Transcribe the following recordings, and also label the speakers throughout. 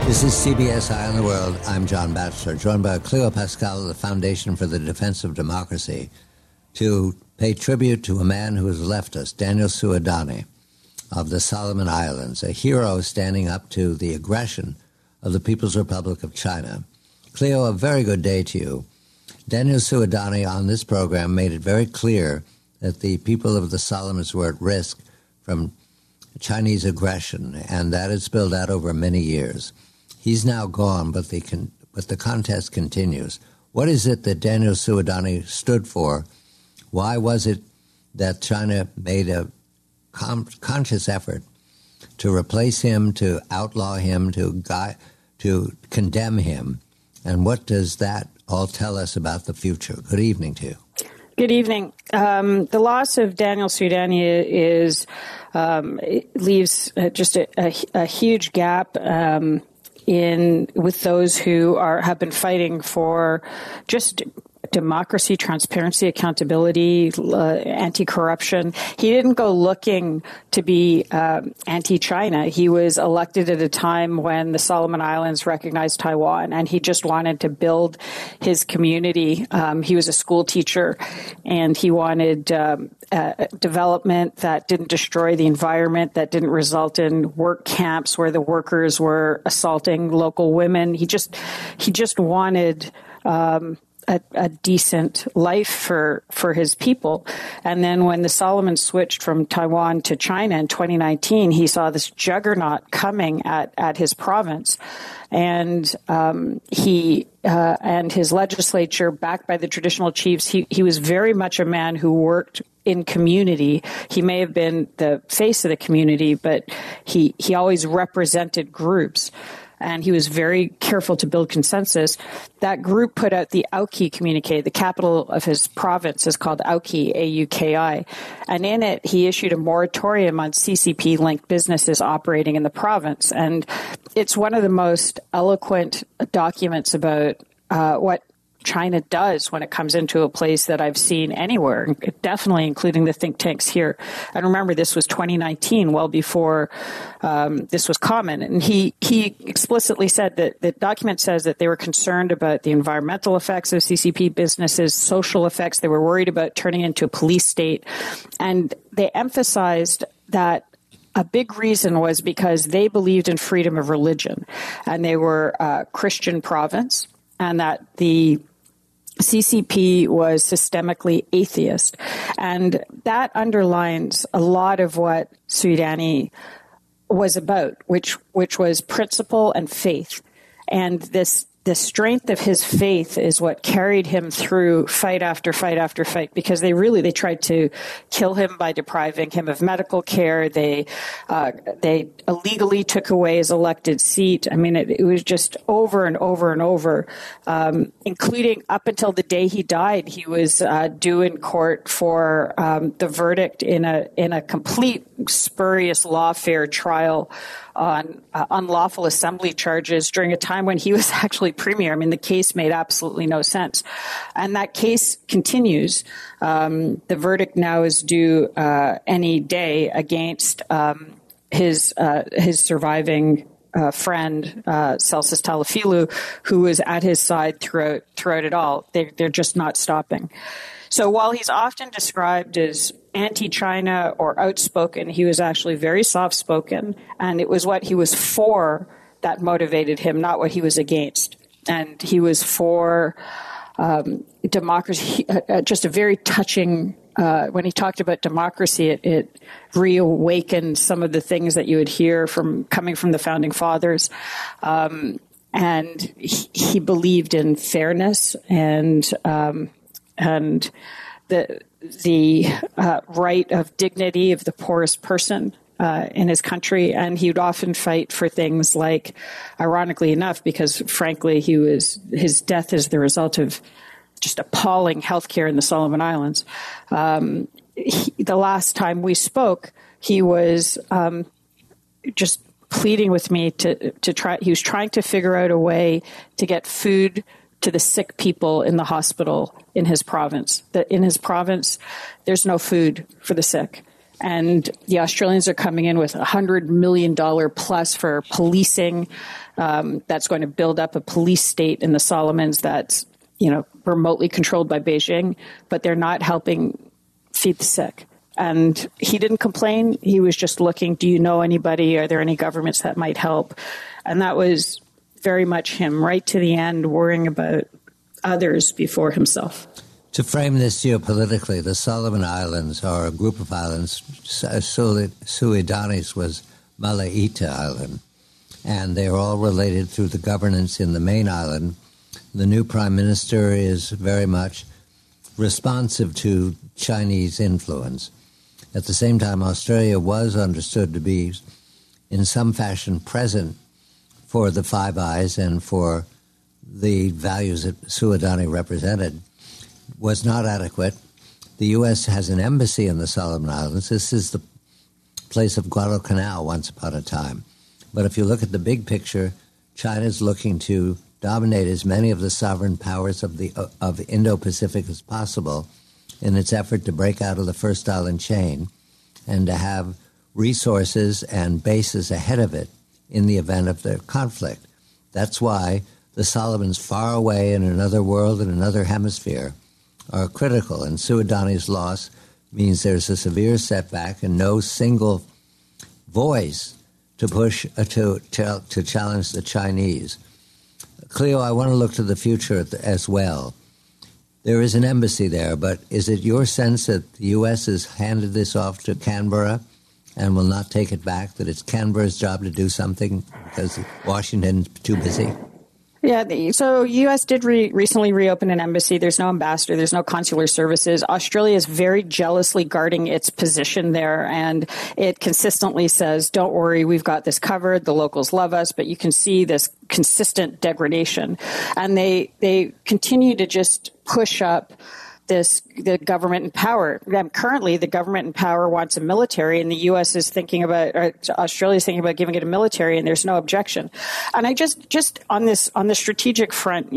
Speaker 1: This is CBS Eye on the World. I'm John Batchelor, joined by Cleo Pascal of the Foundation for the Defense of Democracy, to pay tribute to a man who has left us, Daniel Suadani of the Solomon Islands, a hero standing up to the aggression of the People's Republic of China. Cleo, a very good day to you. Daniel Suadani on this program made it very clear that the people of the Solomons were at risk from Chinese aggression, and that had spilled out over many years. He's now gone, but the contest continues. What is it that Daniel Suadani stood for? Why was it that China made a conscious effort to replace him, to outlaw him, to condemn him? And what does that all tell us about the future? Good evening to you.
Speaker 2: Good evening. The loss of Daniel Suadani leaves just a huge gap with those who have been fighting for just democracy, transparency, accountability, anti-corruption. He didn't go looking to be anti-China. He was elected at a time when the Solomon Islands recognized Taiwan, and he just wanted to build his community. He was a school teacher, and he wanted development that didn't destroy the environment, that didn't result in work camps where the workers were assaulting local women. He just wanted a decent life for his people. And then when the Solomons switched from Taiwan to China in 2019, he saw this juggernaut coming at his province. And he and his legislature, backed by the traditional chiefs, he was very much a man who worked in community. He may have been the face of the community, but he always represented groups. And he was very careful to build consensus. That group put out the Auki communique. The capital of his province is called Auki, A-U-K-I. And in it, he issued a moratorium on CCP-linked businesses operating in the province. And it's one of the most eloquent documents about what China does when it comes into a place that I've seen anywhere, definitely including the think tanks here. And remember, this was 2019, well before this was common. And he explicitly said that the document says that they were concerned about the environmental effects of CCP businesses, social effects. They were worried about turning into a police state. And they emphasized that a big reason was because they believed in freedom of religion. And they were a Christian province, and that the CCP was systemically atheist. And that underlines a lot of what Suadani was about, which was principle and faith. And the strength of his faith is what carried him through fight after fight after fight, because they tried to kill him by depriving him of medical care. They illegally took away his elected seat. I mean, it was just over and over and over, including up until the day he died. He was due in court for the verdict in a complete spurious lawfare trial on unlawful assembly charges during a time when he was actually premier. I mean, the case made absolutely no sense. And that case continues. The verdict now is due any day against his surviving friend, Celsus Talifilu, who was at his side throughout it all. They're just not stopping. So while he's often described as anti-China or outspoken, he was actually very soft-spoken, and it was what he was for that motivated him, not what he was against. And he was for democracy, just a very touching, when he talked about democracy, it reawakened some of the things that you would hear coming from the Founding Fathers. And he believed in fairness and the right of dignity of the poorest person in his country. And he would often fight for things like, ironically enough, because frankly, his death is the result of just appalling healthcare in the Solomon Islands. The last time we spoke, he was just pleading with me to try. He was trying to figure out a way to get food to the sick people in the hospital in his province. That in his province, there's no food for the sick. And the Australians are coming in with $100 million plus for policing. That's going to build up a police state in the Solomons that's, remotely controlled by Beijing, but they're not helping feed the sick. And he didn't complain. He was just looking, do you know anybody? Are there any governments that might help? And that was very much him, right to the end, worrying about others before himself.
Speaker 1: To frame this geopolitically, the Solomon Islands are a group of islands. Suidanis was Malaita Island, and they are all related through the governance in the main island. The new prime minister is very much responsive to Chinese influence. At the same time, Australia was understood to be in some fashion present for the Five Eyes and for the values that Suidani represented, was not adequate. The U.S. has an embassy in the Solomon Islands. This is the place of Guadalcanal once upon a time. But if you look at the big picture, China is looking to dominate as many of the sovereign powers of Indo-Pacific as possible in its effort to break out of the first island chain and to have resources and bases ahead of it in the event of their conflict. That's why the Solomons, far away in another world, in another hemisphere, are critical. And Suidani's loss means there's a severe setback and no single voice to push to challenge the Chinese. Cleo, I want to look to the future as well. There is an embassy there, but is it your sense that the U.S. has handed this off to Canberra and will not take it back, that it's Canberra's job to do something because Washington's too busy?
Speaker 2: Yeah, so U.S. did recently reopen an embassy. There's no ambassador. There's no consular services. Australia is very jealously guarding its position there, and it consistently says, don't worry, we've got this covered. The locals love us, but you can see this consistent degradation. And they continue to just push up the government in power. Currently, the government in power wants a military, and the U.S. is thinking about, or Australia is thinking about giving it a military, and there's no objection. And I just on the strategic front,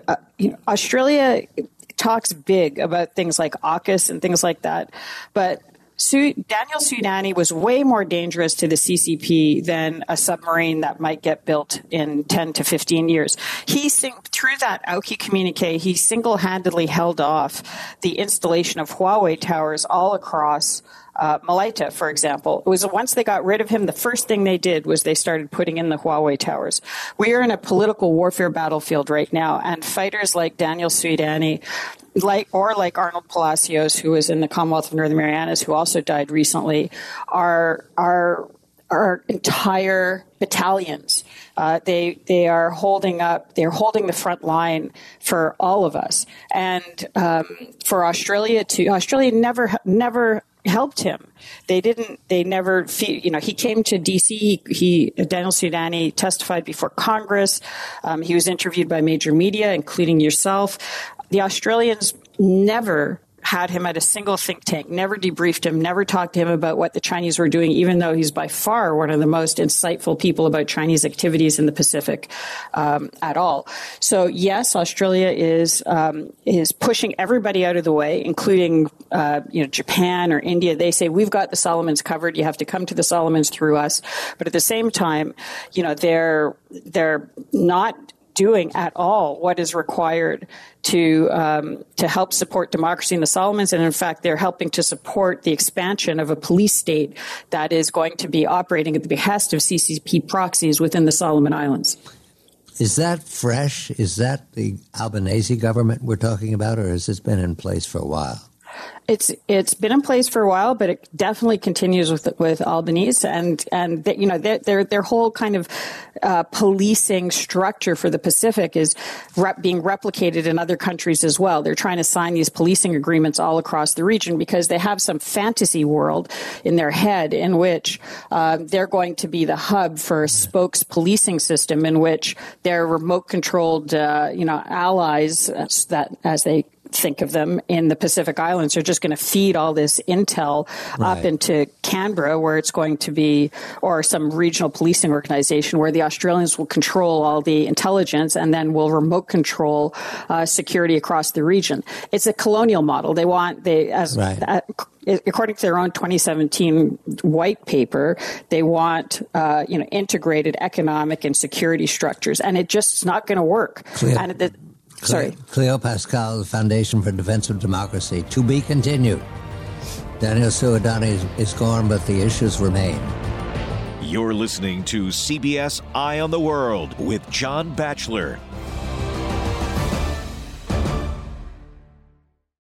Speaker 2: Australia talks big about things like AUKUS and things like that, but Daniel Suidani was way more dangerous to the CCP than a submarine that might get built in 10 to 15 years. Through that AUKUS communique, he single-handedly held off the installation of Huawei towers all across Malaita, for example. It was once they got rid of him, the first thing they did was they started putting in the Huawei towers. We are in a political warfare battlefield right now, and fighters like Daniel Suidani, like Arnold Palacios, who was in the Commonwealth of Northern Marianas, who also died recently, are entire battalions. They are holding up. They're holding the front line for all of us. And for Australia never helped him. They never, he came to DC. Daniel Suidani testified before Congress. He was interviewed by major media, including yourself. The Australians never had him at a single think tank, never debriefed him, never talked to him about what the Chinese were doing, even though he's by far one of the most insightful people about Chinese activities in the Pacific at all. So yes, Australia is pushing everybody out of the way, including Japan or India. They say we've got the Solomons covered. You have to come to the Solomons through us. But at the same time, they're not doing at all what is required to help support democracy in the Solomons. And in fact, they're helping to support the expansion of a police state that is going to be operating at the behest of CCP proxies within the Solomon Islands.
Speaker 1: Is that fresh? Is that the Albanese government we're talking about, or has this been in place for a while?
Speaker 2: It's been in place for a while, but it definitely continues with Albanese, and their whole kind of policing structure for the Pacific is being replicated in other countries as well. They're trying to sign these policing agreements all across the region because they have some fantasy world in their head in which they're going to be the hub for a spokes policing system in which their remote controlled allies that as they think of them, in the Pacific Islands, are just going to feed all this intel up into Canberra, where it's going to be, or some regional policing organization where the Australians will control all the intelligence and then will remote control security across the region. It's a colonial model. According to their own 2017 white paper, they want integrated economic and security structures, and it just is not going to work.
Speaker 1: Cleo Pascal, the Foundation for Defense of Democracy, to be continued. Daniel Suadani is gone, but the issues remain.
Speaker 3: You're listening to CBS Eye on the World with John Batchelor.